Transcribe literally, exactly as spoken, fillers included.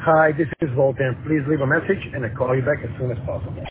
Hi, this is Voltan. Please leave a message and I'll call you back as soon as possible.